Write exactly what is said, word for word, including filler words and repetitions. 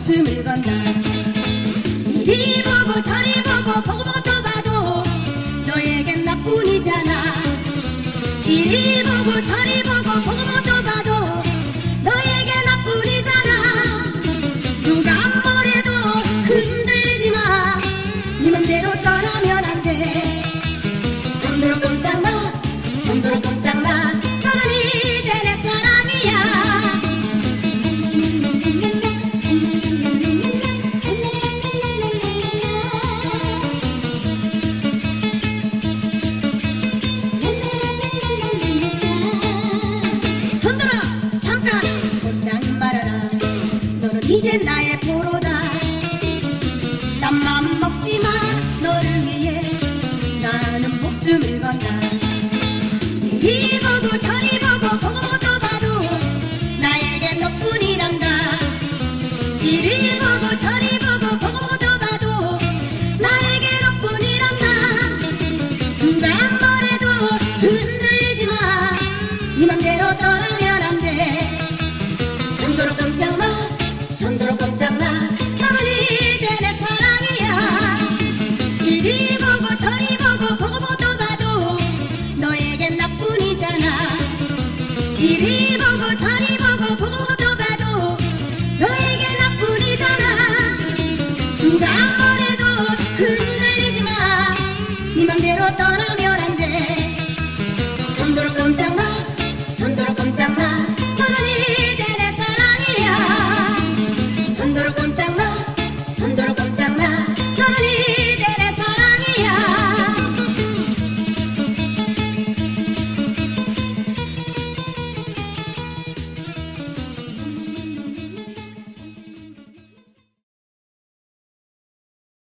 목숨을 건다. 이리 보고 저리 보고 보고 보고 또 봐도 너에겐 나뿐이잖아. 이리 보고 저리 보고 보고 보고 또 봐도 너에게 나뿐이잖아. 누가 뭐래도 흔들리지 마. 네 맘대로 떠나면 안 돼. 손들어 꼼짝 마. 손들어 꼼짝 마. 너는 이제 내 사랑이야. 손들어 잠깐 꼼짝 말아라. 너는 이제 나의 포로다. 딴 맘 먹지 마. 너를 위해 나는 목숨을 건다. 이리 보고 저리 보고 보고 또 봐도 나에겐 너뿐이란다. 이리 보고 저리 보고 보고 또 봐도 나에게 너뿐이란다. 누가 뭐래도 흔들리지 마. 네 맘대로 떠나면 안 돼. 손들어 꼼짝 마. 손들어 꼼짝 마. 너는 이제 내 사랑이야. 이리 보고 저리 보고 보고 보고 또 봐도 너에겐 나뿐이잖아. 이리 보고 저리 보고 보고 또 봐도 너에게 나뿐이잖아. 누가